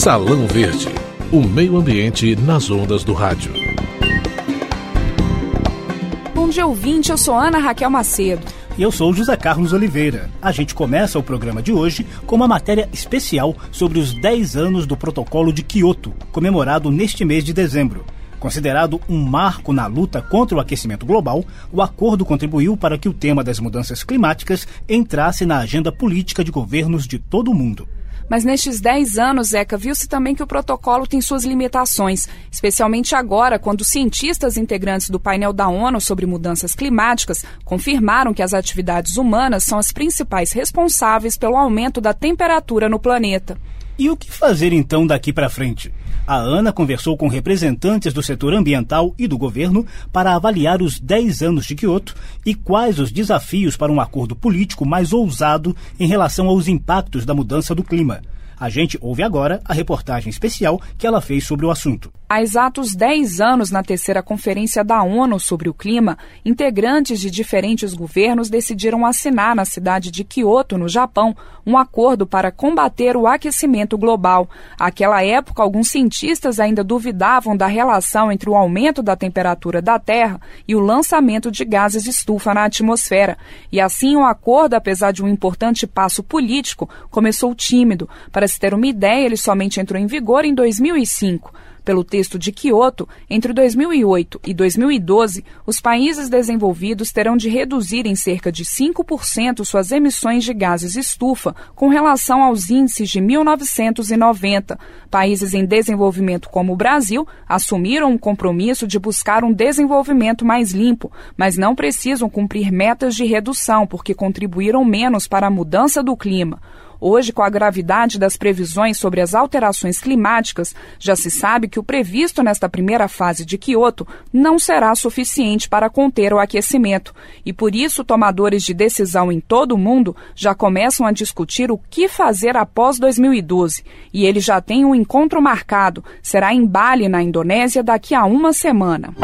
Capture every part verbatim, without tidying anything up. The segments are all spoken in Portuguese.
Salão Verde, o meio ambiente nas ondas do rádio. Bom dia, ouvinte, eu sou Ana Raquel Macedo. E eu sou José Carlos Oliveira. A gente começa o programa de hoje com uma matéria especial sobre os dez anos do Protocolo de Kyoto, comemorado neste mês de dezembro. Considerado um marco na luta contra o aquecimento global, o acordo contribuiu para que o tema das mudanças climáticas entrasse na agenda política de governos de todo o mundo. Mas nestes dez anos, Zeca, viu-se também que o protocolo tem suas limitações, especialmente agora, quando cientistas integrantes do painel da ONU sobre mudanças climáticas confirmaram que as atividades humanas são as principais responsáveis pelo aumento da temperatura no planeta. E o que fazer então daqui para frente? A Ana conversou com representantes do setor ambiental e do governo para avaliar os dez anos de Kyoto e quais os desafios para um acordo político mais ousado em relação aos impactos da mudança do clima. A gente ouve agora a reportagem especial que ela fez sobre o assunto. Há exatos dez anos, na terceira Conferência da ONU sobre o Clima, integrantes de diferentes governos decidiram assinar na cidade de Kyoto, no Japão, um acordo para combater o aquecimento global. Àquela época, alguns cientistas ainda duvidavam da relação entre o aumento da temperatura da Terra e o lançamento de gases de estufa na atmosfera. E assim, o acordo, apesar de um importante passo político, começou tímido. Para se ter uma ideia, ele somente entrou em vigor em dois mil e cinco. Pelo texto de Kyoto, entre dois mil e oito e dois mil e doze, os países desenvolvidos terão de reduzir em cerca de cinco por cento suas emissões de gases estufa com relação aos índices de mil novecentos e noventa. Países em desenvolvimento como o Brasil assumiram um compromisso de buscar um desenvolvimento mais limpo, mas não precisam cumprir metas de redução porque contribuíram menos para a mudança do clima. Hoje, com a gravidade das previsões sobre as alterações climáticas, já se sabe que o previsto nesta primeira fase de Kyoto não será suficiente para conter o aquecimento. E por isso, tomadores de decisão em todo o mundo já começam a discutir o que fazer após dois mil e doze. E eles já têm um encontro marcado. Será em Bali, na Indonésia, daqui a uma semana.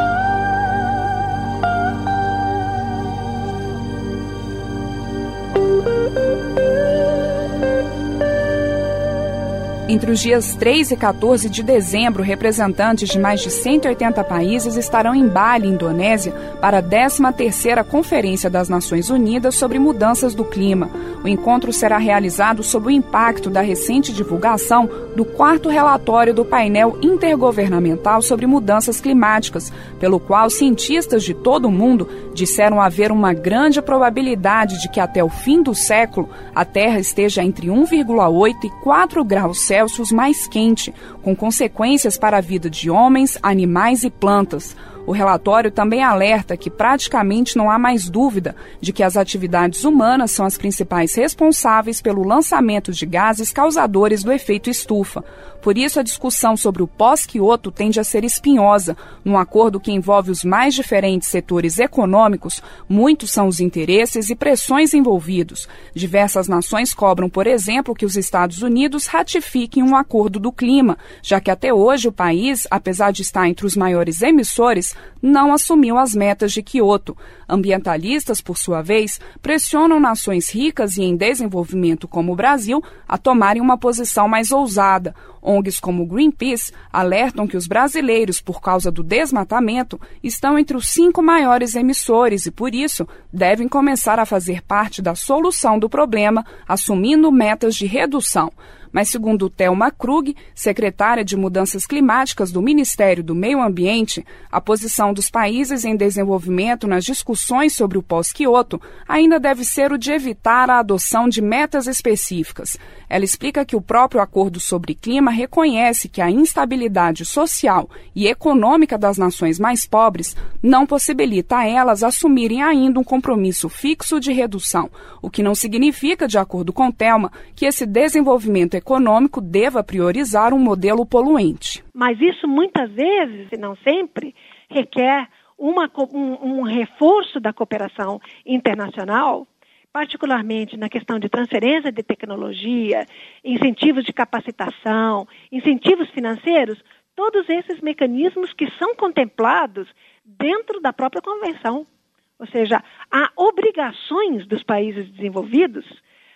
Entre os dias três e quatorze de dezembro, representantes de mais de cento e oitenta países estarão em Bali, Indonésia, para a décima terceira Conferência das Nações Unidas sobre Mudanças do Clima. O encontro será realizado sob o impacto da recente divulgação do quarto relatório do painel intergovernamental sobre mudanças climáticas, pelo qual cientistas de todo o mundo disseram haver uma grande probabilidade de que até o fim do século a Terra esteja entre um vírgula oito e quatro graus Celsius mais quente, com consequências para a vida de homens, animais e plantas. O relatório também alerta que praticamente não há mais dúvida de que as atividades humanas são as principais responsáveis pelo lançamento de gases causadores do efeito estufa. Por isso, a discussão sobre o pós-Kyoto tende a ser espinhosa. Num acordo que envolve os mais diferentes setores econômicos, muitos são os interesses e pressões envolvidos. Diversas nações cobram, por exemplo, que os Estados Unidos ratifiquem um acordo do clima, já que até hoje o país, apesar de estar entre os maiores emissores, não assumiu as metas de Kyoto. Ambientalistas, por sua vez, pressionam nações ricas e em desenvolvimento como o Brasil a tomarem uma posição mais ousada. O N Gs como o Greenpeace alertam que os brasileiros, por causa do desmatamento, estão entre os cinco maiores emissores e, por isso, devem começar a fazer parte da solução do problema, assumindo metas de redução. Mas, segundo Thelma Krug, secretária de Mudanças Climáticas do Ministério do Meio Ambiente, a posição dos países em desenvolvimento nas discussões sobre o pós-Kyoto ainda deve ser o de evitar a adoção de metas específicas. Ela explica que o próprio Acordo sobre Clima reconhece que a instabilidade social e econômica das nações mais pobres não possibilita a elas assumirem ainda um compromisso fixo de redução, o que não significa, de acordo com Thelma, que esse desenvolvimento econômico deva priorizar um modelo poluente. Mas isso muitas vezes, e não sempre, requer uma, um, um reforço da cooperação internacional, particularmente na questão de transferência de tecnologia, incentivos de capacitação, incentivos financeiros, todos esses mecanismos que são contemplados dentro da própria Convenção. Ou seja, há obrigações dos países desenvolvidos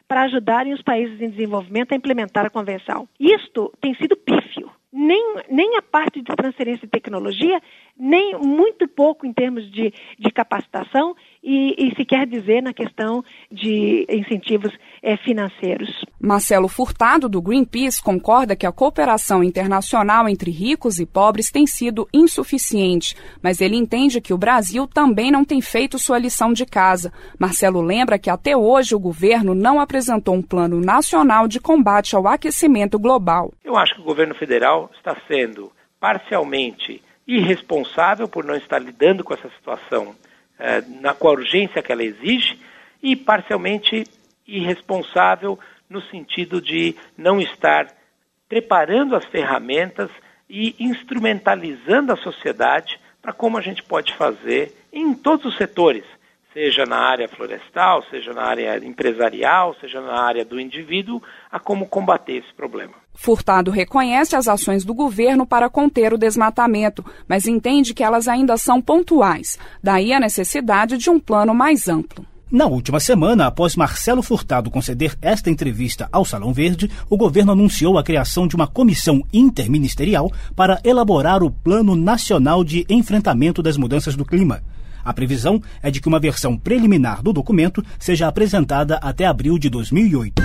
para ajudarem os países em desenvolvimento a implementar a convenção. Isto tem sido pífio. Nem, nem a parte de transferência de tecnologia, nem muito pouco em termos de, de capacitação e, e se quer dizer na questão de incentivos é, financeiros. Marcelo Furtado, do Greenpeace, concorda que a cooperação internacional entre ricos e pobres tem sido insuficiente, mas ele entende que o Brasil também não tem feito sua lição de casa. Marcelo lembra que até hoje o governo não apresentou um plano nacional de combate ao aquecimento global. Eu acho que o governo federal está sendo parcialmente irresponsável por não estar lidando com essa situação eh, na, com a urgência que ela exige e parcialmente irresponsável no sentido de não estar preparando as ferramentas e instrumentalizando a sociedade para como a gente pode fazer em todos os setores, seja na área florestal, seja na área empresarial, seja na área do indivíduo, a como combater esse problema. Furtado reconhece as ações do governo para conter o desmatamento, mas entende que elas ainda são pontuais. Daí a necessidade de um plano mais amplo. Na última semana, após Marcelo Furtado conceder esta entrevista ao Salão Verde, o governo anunciou a criação de uma comissão interministerial para elaborar o Plano Nacional de Enfrentamento das Mudanças do Clima. A previsão é de que uma versão preliminar do documento seja apresentada até abril de dois mil e oito.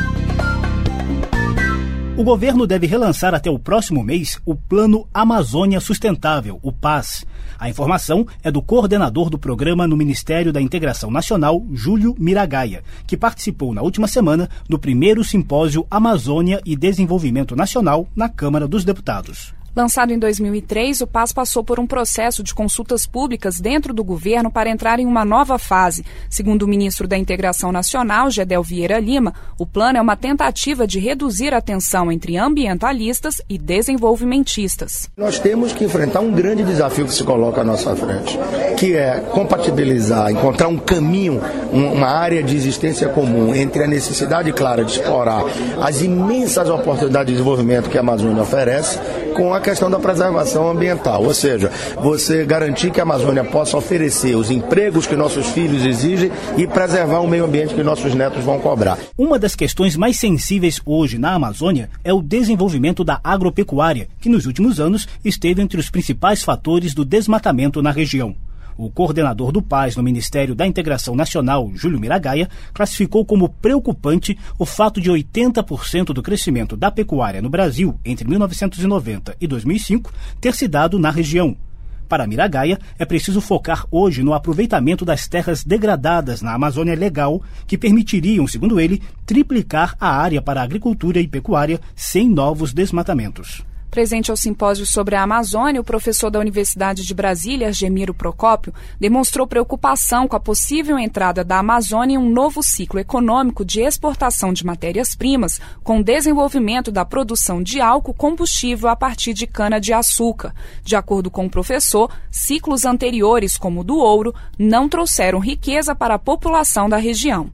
O governo deve relançar até o próximo mês o Plano Amazônia Sustentável, o P A S. A informação é do coordenador do programa no Ministério da Integração Nacional, Júlio Miragaia, que participou na última semana do primeiro simpósio Amazônia e Desenvolvimento Nacional na Câmara dos Deputados. Lançado em dois mil e três, o P A S passou por um processo de consultas públicas dentro do governo para entrar em uma nova fase. Segundo o ministro da Integração Nacional, Gedel Vieira Lima, o plano é uma tentativa de reduzir a tensão entre ambientalistas e desenvolvimentistas. Nós temos que enfrentar um grande desafio que se coloca à nossa frente, que é compatibilizar, encontrar um caminho, uma área de existência comum entre a necessidade clara de explorar as imensas oportunidades de desenvolvimento que a Amazônia oferece com a questão da preservação ambiental, ou seja, você garantir que a Amazônia possa oferecer os empregos que nossos filhos exigem e preservar o meio ambiente que nossos netos vão cobrar. Uma das questões mais sensíveis hoje na Amazônia é o desenvolvimento da agropecuária, que nos últimos anos esteve entre os principais fatores do desmatamento na região. O coordenador do P A S no Ministério da Integração Nacional, Júlio Miragaia, classificou como preocupante o fato de oitenta por cento do crescimento da pecuária no Brasil entre mil novecentos e noventa e dois mil e cinco ter se dado na região. Para Miragaia, é preciso focar hoje no aproveitamento das terras degradadas na Amazônia Legal, que permitiriam, segundo ele, triplicar a área para agricultura e pecuária sem novos desmatamentos. Presente ao simpósio sobre a Amazônia, o professor da Universidade de Brasília, Argemiro Procópio, demonstrou preocupação com a possível entrada da Amazônia em um novo ciclo econômico de exportação de matérias-primas, com o desenvolvimento da produção de álcool combustível a partir de cana-de-açúcar. De acordo com o professor, ciclos anteriores, como o do ouro, não trouxeram riqueza para a população da região.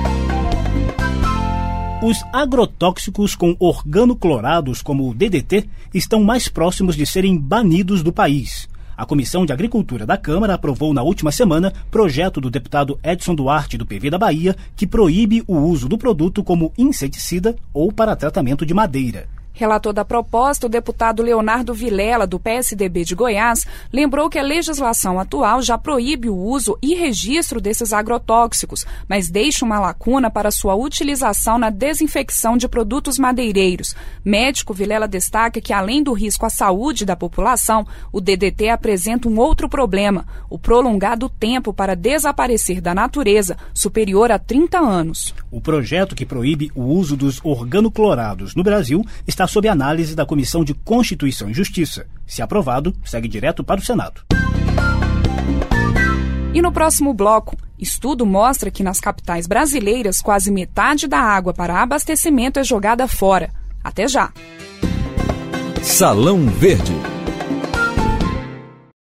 Os agrotóxicos com organoclorados, como o D D T, estão mais próximos de serem banidos do país. A Comissão de Agricultura da Câmara aprovou na última semana projeto do deputado Edson Duarte, do P V da Bahia, que proíbe o uso do produto como inseticida ou para tratamento de madeira. Relator da proposta, o deputado Leonardo Vilela, do P S D B de Goiás, lembrou que a legislação atual já proíbe o uso e registro desses agrotóxicos, mas deixa uma lacuna para sua utilização na desinfecção de produtos madeireiros. Médico, Vilela destaca que, além do risco à saúde da população, o D D T apresenta um outro problema, o prolongado tempo para desaparecer da natureza, superior a trinta anos. O projeto que proíbe o uso dos organoclorados no Brasil está sob análise da Comissão de Constituição e Justiça. Se aprovado, segue direto para o Senado. E no próximo bloco, estudo mostra que nas capitais brasileiras quase metade da água para abastecimento é jogada fora. Até já! Salão Verde.